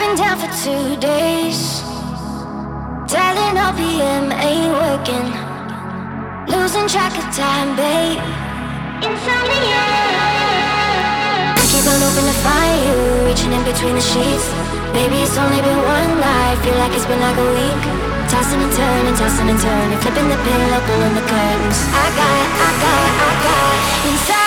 been down for 2 days. Dialing RPM ain't working. Losing track of time, babe. Insomnia. I keep on hoping to find you, reaching in between the sheets. Baby, it's only been one night, feel like it's been like a week. Tossing and turning, flipping the pillow, pulling the curtains. I got inside.